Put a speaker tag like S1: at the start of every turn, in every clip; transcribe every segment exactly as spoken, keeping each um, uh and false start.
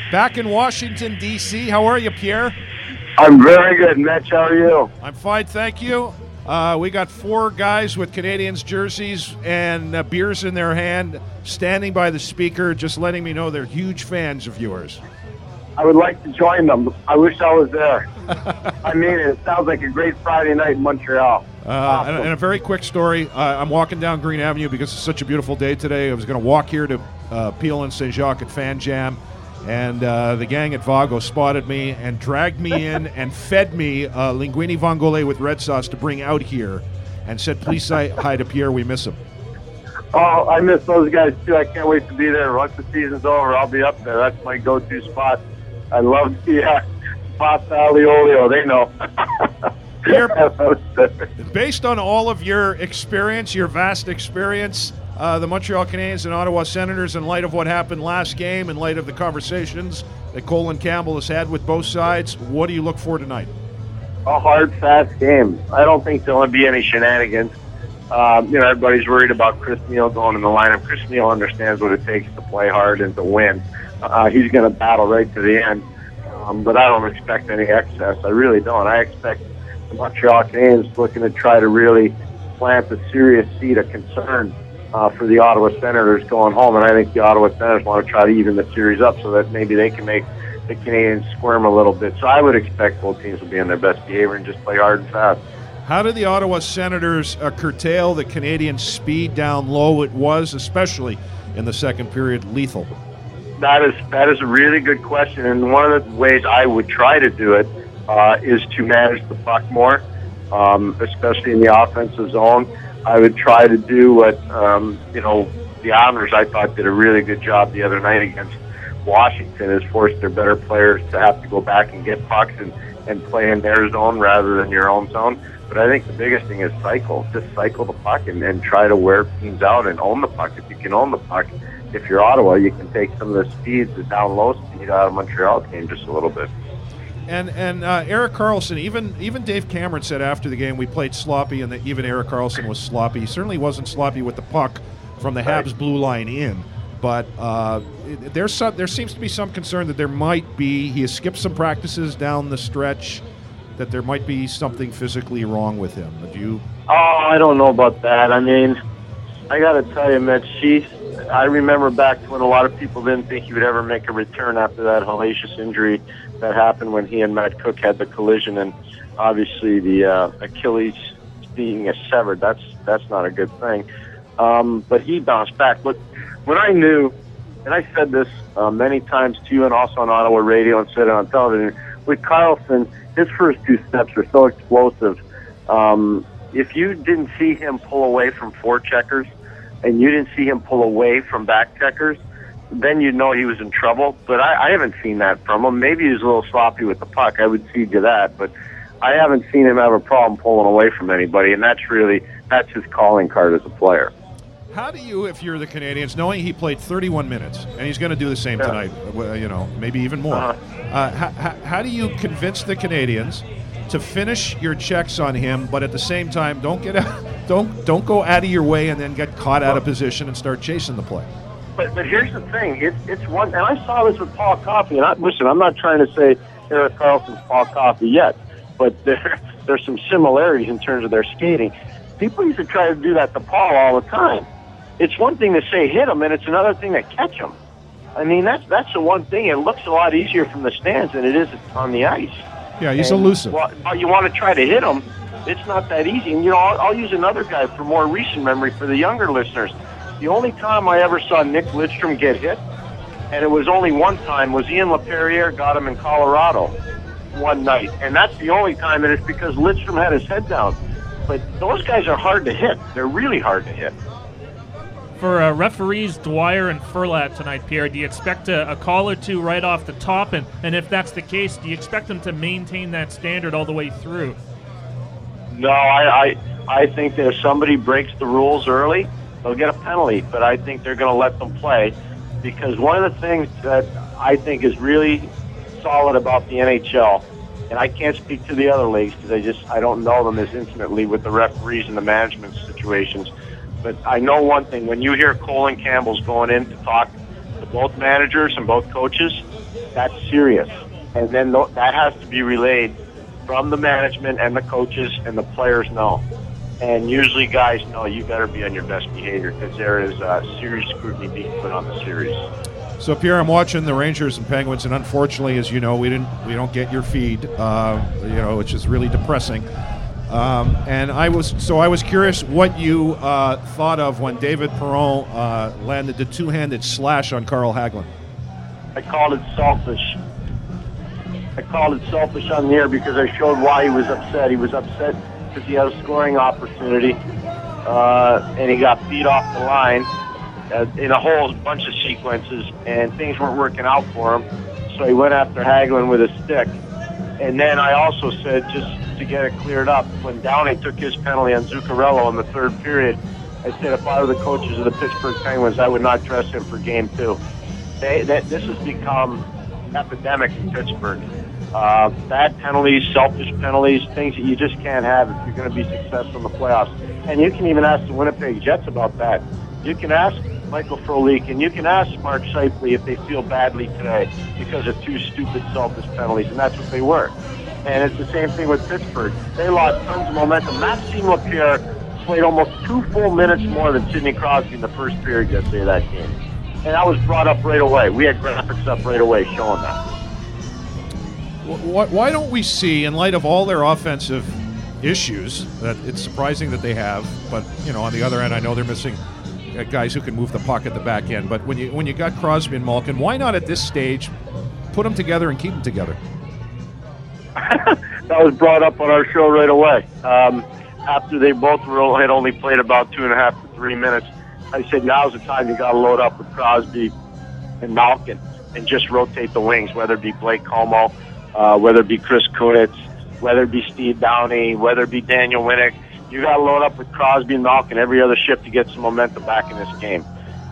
S1: back in Washington, D C How are you, Pierre?
S2: I'm very good, Mitch. How are you?
S1: I'm fine, thank you. Uh, we got four guys with Canadiens jerseys and uh, beers in their hand standing by the speaker, just letting me know they're huge fans of yours.
S2: I would like to join them. I wish I was there. I mean, it sounds like a great Friday night in Montreal.
S1: Uh,
S2: awesome.
S1: and, and a very quick story. Uh, I'm walking down Green Avenue because it's such a beautiful day today. I was going to walk here to uh, Peel and Saint Jacques at Fan Jam, and uh, the gang at Vago spotted me and dragged me in and fed me uh, linguine vongole with red sauce to bring out here, and said, "Please say hi to Pierre. We miss him."
S2: Oh, I miss those guys too. I can't wait to be there. Once the season's over, I'll be up there. That's my go-to spot. I love the uh, pasta aliolio. They know.
S1: Based on all of your experience, your vast experience, uh, the Montreal Canadiens and Ottawa Senators, in light of what happened last game, in light of the conversations that Colin Campbell has had with both sides, what do you look for tonight?
S2: A hard, fast game. I don't think there'll be any shenanigans. Um, you know, everybody's worried about Chris Neil going in the lineup. Chris Neil understands what it takes to play hard and to win. Uh, he's going to battle right to the end. Um, but I don't expect any excess. I really don't. I expect the Montreal Canadiens looking to try to really plant a serious seed of concern uh, for the Ottawa Senators going home. And I think the Ottawa Senators want to try to even the series up so that maybe they can make the Canadiens squirm a little bit. So I would expect both teams will be in their best behavior and just play hard and fast.
S1: How did the Ottawa Senators uh, curtail the Canadian speed down low? It was, especially in the second period, lethal.
S2: That is that is a really good question, and one of the ways I would try to do it uh, is to manage the puck more, um, especially in the offensive zone. I would try to do what um, you know the Islanders I thought did a really good job the other night against Washington, is force their better players to have to go back and get pucks and, and play in their zone rather than your own zone. But I think the biggest thing is cycle. Just cycle the puck and, and try to wear teams out and own the puck. If you can own the puck, if you're Ottawa, you can take some of the speeds, the down low speed out of Montreal game just a little bit.
S1: And and uh, Erik Karlsson, even even Dave Cameron said after the game we played sloppy, and that even Erik Karlsson was sloppy. He certainly wasn't sloppy with the puck from the Habs blue line in. But uh, it, there's some, there seems to be some concern that there might be, he has skipped some practices down the stretch, that there might be something physically wrong with him. Do you?
S2: Oh, I don't know about that. I mean, I got to tell you, Mitch, she's, I remember back when a lot of people didn't think he would ever make a return after that hellacious injury that happened when he and Matt Cook had the collision, and obviously the uh, Achilles being severed. That's that's not a good thing. Um, but he bounced back. But when I knew, and I said this uh, many times to you and also on Ottawa radio and said it on television, with Karlsson, his first two steps are so explosive. Um, if you didn't see him pull away from forecheckers and you didn't see him pull away from back checkers, then you'd know he was in trouble. But I, I haven't seen that from him. Maybe he was a little sloppy with the puck. I would cede to that. But I haven't seen him have a problem pulling away from anybody, and that's really, that's his calling card as a player.
S1: How do you, if you're the Canadiens, knowing he played thirty-one minutes, and he's going to do the same
S2: yeah.
S1: tonight, you know, maybe even more, uh-huh. uh, how, how, how do you convince the Canadiens to finish your checks on him, but at the same time, don't get out, don't don't go out of your way and then get caught out of position and start chasing the play?
S2: But but here's the thing, it's it's one, and I saw this with Paul Coffey. And I, listen, I'm not trying to say Erik Karlsson's Paul Coffey yet, but there there's some similarities in terms of their skating. People used to try to do that to Paul all the time. It's one thing to say hit him, and it's another thing to catch him. I mean, that's that's the one thing. It looks a lot easier from the stands than it is on the ice.
S1: Yeah, he's
S2: and,
S1: elusive.
S2: Well, you want to try to hit him, it's not that easy. And, you know, I'll, I'll use another guy for more recent memory for the younger listeners. The only time I ever saw Nick Lidstrom get hit, and it was only one time, was Ian LaPerriere got him in Colorado one night. And that's the only time, and it's because Lidstrom had his head down. But those guys are hard to hit. They're really hard to hit.
S3: For uh, referees Dwyer and Furlat tonight, Pierre, do you expect a, a call or two right off the top? And, and if that's the case, do you expect them to maintain that standard all the way through?
S2: No, I, I, I think that if somebody breaks the rules early, they'll get a penalty. But I think they're going to let them play, because one of the things that I think is really solid about the N H L, and I can't speak to the other leagues because I just I don't know them as intimately with the referees and the management situations. But I know one thing, when you hear Colin Campbell's going in to talk to both managers and both coaches, That's serious. And then th- that has to be relayed from the management and the coaches, and the players know. And usually guys know you better be on your best behavior, because there is uh, serious scrutiny being put on the series.
S1: So, Pierre, I'm watching the Rangers and Penguins, and unfortunately, as you know, we didn't we don't get your feed, uh, you know, which is really depressing. Um, and I was so I was curious what you uh, thought of when David Perron uh, landed the two-handed slash on Carl Hagelin.
S2: I called it selfish. I called it selfish on the air because I showed why he was upset. He was upset because he had a scoring opportunity, uh, and he got beat off the line uh, in a whole bunch of sequences, and things weren't working out for him. So he went after Hagelin with a stick. And then I also said, just to get it cleared up, when Downey took his penalty on Zuccarello in the third period, I said if I were the coaches of the Pittsburgh Penguins, I would not dress him for game two. They, that, this has become epidemic in Pittsburgh. Uh, bad penalties, selfish penalties, things that you just can't have if you're going to be successful in the playoffs. And you can even ask the Winnipeg Jets about that. You can ask Michael Frolik, and you can ask Mark Scheifele if they feel badly today because of two stupid, selfish penalties, and that's what they were. And it's the same thing with Pittsburgh. They lost tons of momentum. Maxime Lapierre played almost two full minutes more than Sidney Crosby in the first period yesterday of that game. And that was brought up right away. We had graphics up right away showing that.
S1: Why don't we see, in light of all their offensive issues, that it's surprising that they have, but, you know, on the other end, I know they're missing guys who can move the puck at the back end. But when you when you got Crosby and Malkin, why not at this stage put them together and keep them together?
S2: That was brought up on our show right away. Um, after they both were, had only played about two and a half to three minutes, I said, now's the time you got to load up with Crosby and Malkin and just rotate the wings, whether it be Blake Como, uh, whether it be Chris Kunitz, whether it be Steve Downey, whether it be Daniel Winnick. You got to load up with Crosby and Malkin every other shift to get some momentum back in this game.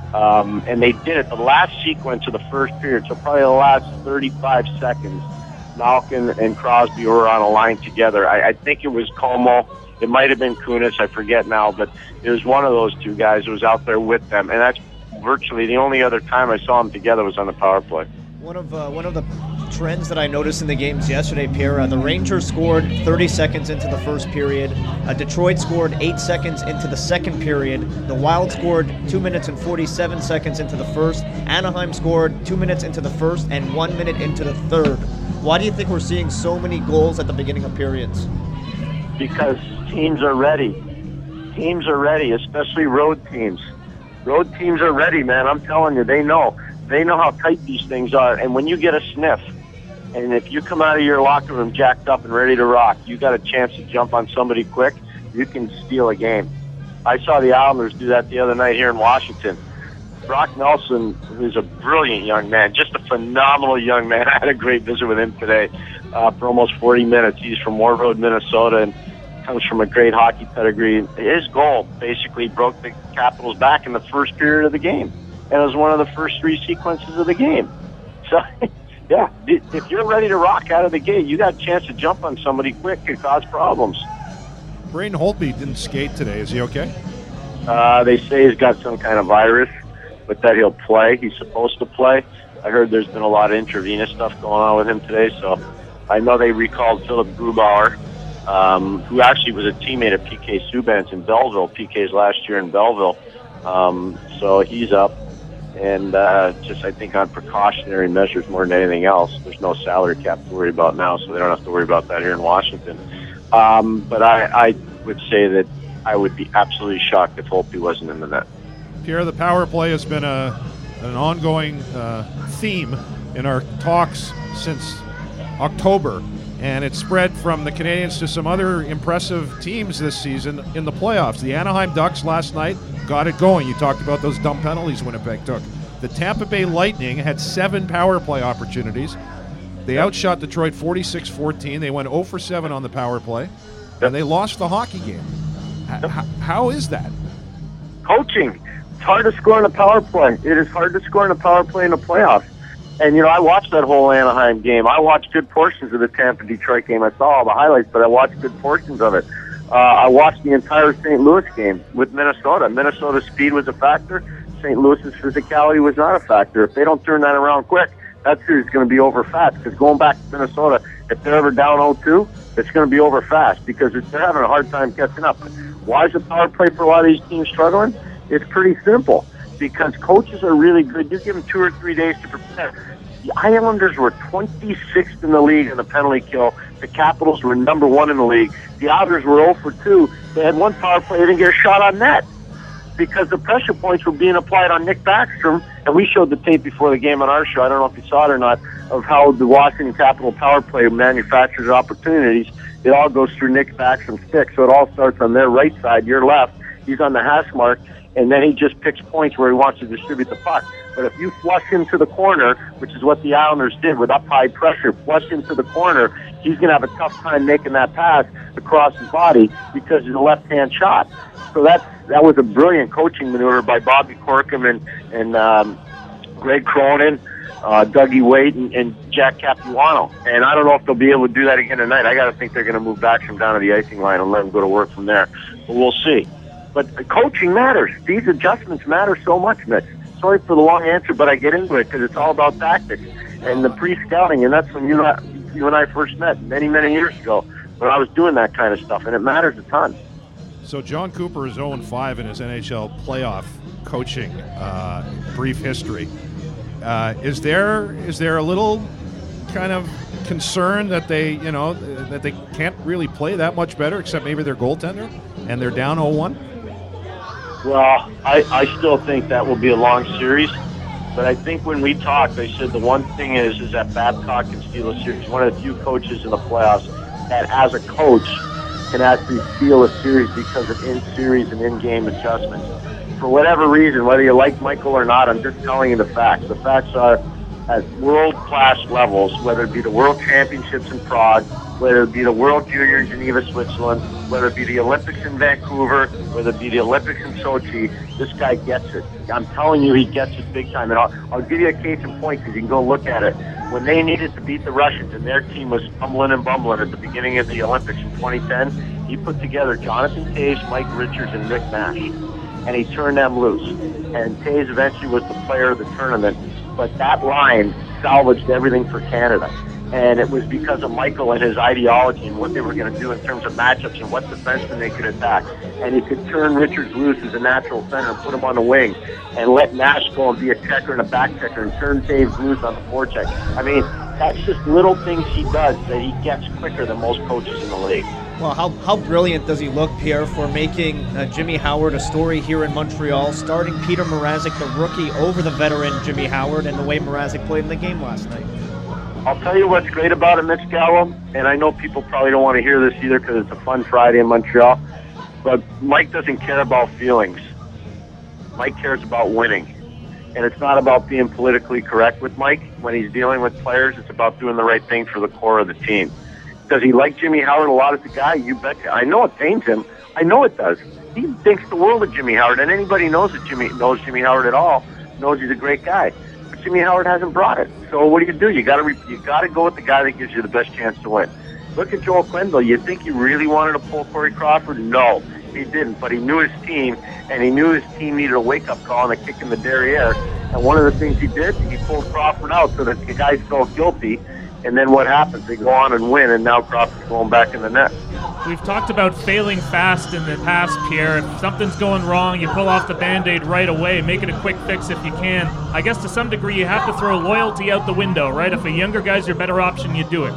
S2: Um, and they did it. The last sequence of the first period, so probably the last thirty-five seconds, Malkin and Crosby were on a line together. I, I think it was Como. It might have been Kunitz. I forget now, but it was one of those two guys who was out there with them. And that's virtually the only other time I saw them together was on the power play.
S4: One of uh, one of the trends that I noticed in the games yesterday, Pierre, uh, the Rangers scored thirty seconds into the first period. Uh, Detroit scored eight seconds into the second period. The Wild scored two minutes and forty-seven seconds into the first. Anaheim scored two minutes into the first and one minute into the third. Why do you think we're seeing so many goals at the beginning of periods?
S2: Because teams are ready. Teams are ready, especially road teams. Road teams are ready, man. I'm telling you, they know. They know how tight these things are. And when you get a sniff, and if you come out of your locker room jacked up and ready to rock, you got a chance to jump on somebody quick, you can steal a game. I saw the Islanders do that the other night here in Washington. Brock Nelson, who's a brilliant young man, just a phenomenal young man. I had a great visit with him today uh, for almost forty minutes. He's from Warroad, Minnesota, and comes from a great hockey pedigree. His goal basically broke the Capitals back in the first period of the game. And it was one of the first three sequences of the game. So, yeah, if you're ready to rock out of the gate, you got a chance to jump on somebody quick and cause problems.
S1: Braden Holtby didn't skate today. Is he okay?
S2: Uh, they say he's got some kind of virus, but that he'll play. He's supposed to play. I heard there's been a lot of intravenous stuff going on with him today, so I know they recalled Philip Grubauer, um, who actually was a teammate of P K Subban's in Belleville, P K's last year in Belleville. Um, so he's up. And uh, just, I think, on precautionary measures more than anything else. There's no salary cap to worry about now, so they don't have to worry about that here in Washington. Um, but I, I would say that I would be absolutely shocked if Holtby wasn't in the net.
S1: Pierre, the power play has been a an ongoing uh, theme in our talks since October, and it's spread from the Canadiens to some other impressive teams this season in the playoffs. The Anaheim Ducks last night got it going. You talked about those dumb penalties Winnipeg took. The Tampa Bay Lightning had seven power play opportunities. They outshot Detroit forty-six fourteen. They went zero for seven on the power play, and they lost the hockey game. H- how is that?
S2: Coaching. It's hard to score in a power play. It is hard to score in a power play in the playoffs. And, you know, I watched that whole Anaheim game. I watched good portions of the Tampa-Detroit game. I saw all the highlights, but I watched good portions of it. Uh, I watched the entire Saint Louis game with Minnesota. Minnesota's speed was a factor. Saint Louis's physicality was not a factor. If they don't turn that around quick, that series is going to be over fast. Because going back to Minnesota, if they're ever down oh two, it's going to be over fast because it's, they're having a hard time catching up. Why is the power play for a lot of these teams struggling? It's pretty simple. Because coaches are really good. You give them two or three days to prepare. The Islanders were twenty-sixth in the league in the penalty kill. The Capitals were number one in the league. The Oilers were oh for two. They had one power play. They didn't get a shot on net because the pressure points were being applied on Nick Backstrom. And we showed the tape before the game on our show. I don't know if you saw it or not, of how the Washington Capital power play manufactures opportunities. It all goes through Nick Backstrom's stick. So it all starts on their right side, your left. He's on the hash mark. And then he just picks points where he wants to distribute the puck. But if you flush him to the corner, which is what the Islanders did with up high pressure, flush him to the corner, he's going to have a tough time making that pass across his body because he's a left-hand shot. So that's, that was a brilliant coaching maneuver by Bobby Corkum and, and um, Greg Cronin, uh, Dougie Waite, and, and Jack Capuano. And I don't know if they'll be able to do that again tonight. I got to think they're going to move back from down to the icing line and let him go to work from there. But we'll see. But coaching matters. These adjustments matter so much, Mitch. Sorry for the long answer, but I get into it because it's all about tactics and the pre-scouting, and that's when you and, I, you and I first met many, many years ago when I was doing that kind of stuff, and it matters a ton.
S1: So John Cooper is oh and five in his N H L playoff coaching uh, brief history. Uh, is there is there a little kind of concern that they, you know, that they can't really play that much better except maybe their goaltender and they're down oh one?
S2: Well, I, I still think that will be a long series, but I think when we talked, I said the one thing is is that Babcock can steal a series. One of the few coaches in the playoffs that, as a coach, can actually steal a series because of in-series and in-game adjustments. For whatever reason, whether you like Michael or not, I'm just telling you the facts. The facts are at world-class levels, whether it be the World Championships in Prague, whether it be the World Junior in Geneva, Switzerland, whether it be the Olympics in Vancouver, whether it be the Olympics in Sochi, this guy gets it. I'm telling you, he gets it big time. And I'll, I'll give you a case in point because you can go look at it. When they needed to beat the Russians and their team was fumbling and bumbling at the beginning of the Olympics in twenty ten, he put together Jonathan Toews, Mike Richards, and Rick Nash. And he turned them loose. And Toews eventually was the player of the tournament. But that line salvaged everything for Canada. And it was because of Michael and his ideology and what they were going to do in terms of matchups and what defensemen they could attack. And he could turn Richards loose as a natural center and put him on the wing and let Nash go and be a checker and a back checker and turn Toews loose on the forecheck. I mean, that's just little things he does that he gets quicker than most coaches in the league.
S4: Well, how, how brilliant does he look, Pierre, for making uh, Jimmy Howard a story here in Montreal, starting Peter Mrazek, the rookie, over the veteran Jimmy Howard, and the way Mrazek played in the game last night?
S2: I'll tell you what's great about it, Mitch Gallo, and I know people probably don't want to hear this either because it's a fun Friday in Montreal, but Mike doesn't care about feelings. Mike cares about winning. And it's not about being politically correct with Mike. When he's dealing with players, it's about doing the right thing for the core of the team. Does he like Jimmy Howard a lot as a guy? You betcha. I know it pains him. I know it does. He thinks the world of Jimmy Howard, and anybody knows that Jimmy knows Jimmy Howard at all knows he's a great guy. But Jimmy Howard hasn't brought it. So what do you do? You got to you got to go with the guy that gives you the best chance to win. Look at Joel Quenneville. You think he really wanted to pull Corey Crawford? No, he didn't. But he knew his team, and he knew his team needed a wake-up call and a kick in the derriere. And one of the things he did, he pulled Crawford out so that the guys felt guilty. And then what happens? They go on and win, and now Crawford's going back in the net.
S3: We've talked about failing fast in the past, Pierre. If something's going wrong, you pull off the Band-Aid right away, make it a quick fix if you can. I guess to some degree you have to throw loyalty out the window, right? If a younger guy's your better option, you do it.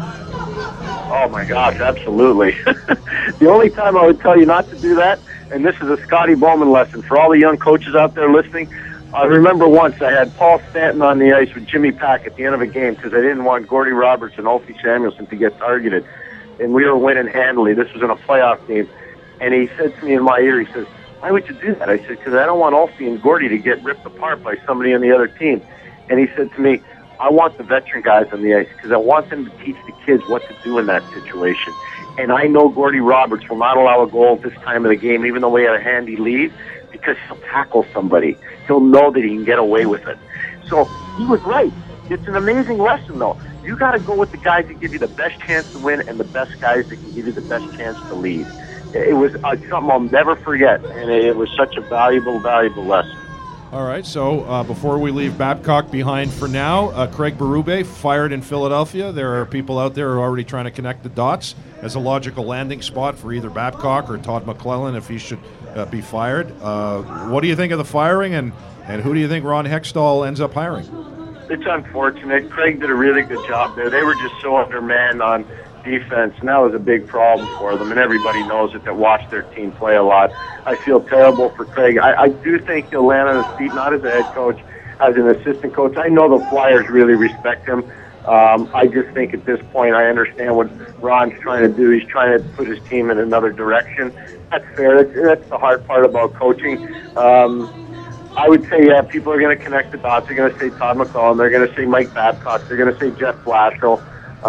S2: Oh, my gosh, absolutely. The only time I would tell you not to do that, and this is a Scotty Bowman lesson for all the young coaches out there listening, I remember once I had Paul Stanton on the ice with Jimmy Pack at the end of a game because I didn't want Gordie Roberts and Ulfie Samuelson to get targeted. And we were winning handily. This was in a playoff game. And he said to me in my ear, he says, why would you do that? I said, because I don't want Ulfie and Gordie to get ripped apart by somebody on the other team. And he said to me, I want the veteran guys on the ice because I want them to teach the kids what to do in that situation. And I know Gordie Roberts will not allow a goal at this time of the game, even though we had a handy lead, because he'll tackle somebody. He'll know that he can get away with it. So he was right. It's an amazing lesson, though. You got to go with the guys that give you the best chance to win and the best guys that can give you the best chance to lead. It was uh, something I'll never forget, and it was such a valuable, valuable lesson.
S1: All right, so uh, before we leave Babcock behind for now, uh, Craig Berube fired in Philadelphia. There are people out there who are already trying to connect the dots as a logical landing spot for either Babcock or Todd McClellan if he should uh, be fired. Uh, what do you think of the firing, and, and who do you think Ron Hextall ends up hiring?
S2: It's unfortunate. Craig did a really good job there. They were just so undermanned on defense, and that was a big problem for them, and everybody knows it that watched their team play a lot. I feel terrible for Craig. I, I do think he'll land on his feet, not as a head coach, as an assistant coach. I know the Flyers really respect him. Um, I just think at this point I understand what Ron's trying to do. He's trying to put his team in another direction. That's fair. That's, that's the hard part about coaching. Um, I would say, yeah, people are going to connect the dots. They're going to say Todd McClellan. They're going to say Mike Babcock. They're going to say Jeff Blashill.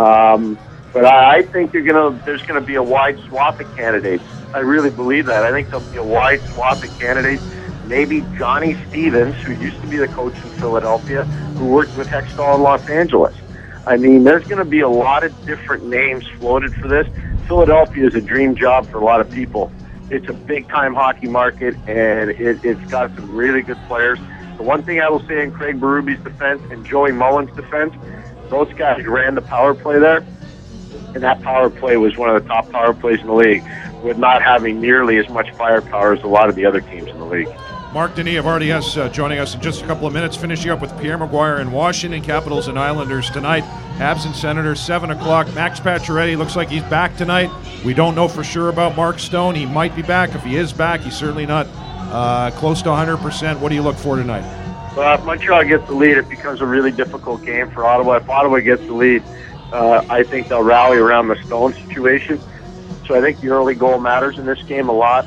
S2: Um, But I, I think you're gonna, there's going to be a wide swath of candidates. I really believe that. I think there'll be a wide swath of candidates. Maybe Johnny Stevens, who used to be the coach in Philadelphia, who worked with Hextall in Los Angeles. I mean, there's going to be a lot of different names floated for this. Philadelphia is a dream job for a lot of people. It's a big-time hockey market, and it, it's got some really good players. The one thing I will say in Craig Berube's defense and Joey Mullen's defense, those guys ran the power play there. And that power play was one of the top power plays in the league, with not having nearly as much firepower as a lot of the other teams in the league.
S1: Mark Denis of R D S uh, joining us in just a couple of minutes, finishing up with Pierre Maguire in Washington, Capitals and Islanders tonight. Habs and Senators, seven o'clock. Max Pacioretty looks like he's back tonight. We don't know for sure about Mark Stone. He might be back. If he is back, he's certainly not uh, close to one hundred percent. What do you look for tonight?
S2: Well, if Montreal gets the lead, it becomes a really difficult game for Ottawa. If Ottawa gets the lead, Uh, I think they'll rally around the Stone situation. So I think the early goal matters in this game a lot.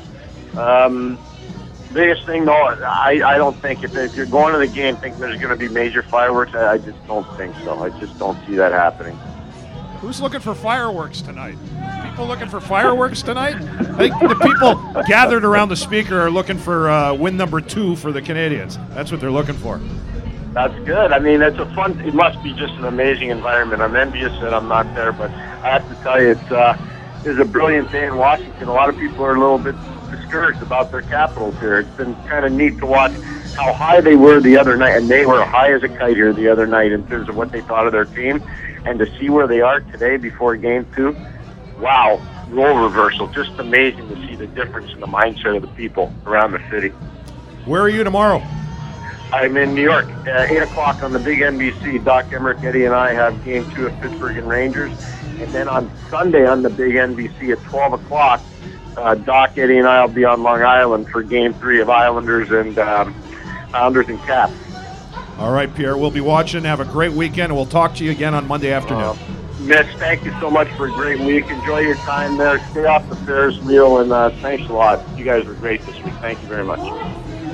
S2: Um, biggest thing, though, I, I don't think if, if you're going to the game thinking there's going to be major fireworks, I, I just don't think so. I just don't see that happening.
S1: Who's looking for fireworks tonight? People looking for fireworks tonight? I think the people gathered around the speaker are looking for uh, win number two for the Canadians. That's what they're looking for.
S2: That's good. I mean, it's a fun. It must be just an amazing environment. I'm envious that I'm not there, but I have to tell you, it's uh, it's a brilliant day in Washington. A lot of people are a little bit discouraged about their Capitals here. It's been kind of neat to watch how high they were the other night, and they were high as a kite here the other night in terms of what they thought of their team, and to see where they are today before Game Two. Wow, role reversal. Just amazing to see the difference in the mindset of the people around the city.
S1: Where are you tomorrow?
S2: I'm in New York, uh, eight o'clock on the big N B C. Doc Emmerich, Eddie, and I have Game two of Pittsburgh and Rangers. And then on Sunday on the big N B C at twelve o'clock, uh, Doc, Eddie, and I will be on Long Island for Game three of Islanders and um, Islanders and Caps.
S1: All right, Pierre, we'll be watching. Have a great weekend, and we'll talk to you again on Monday afternoon.
S2: Uh, Mitch, thank you so much for a great week. Enjoy your time there. Stay off the Ferris wheel, and uh, thanks a lot. You guys were great this week. Thank you very much.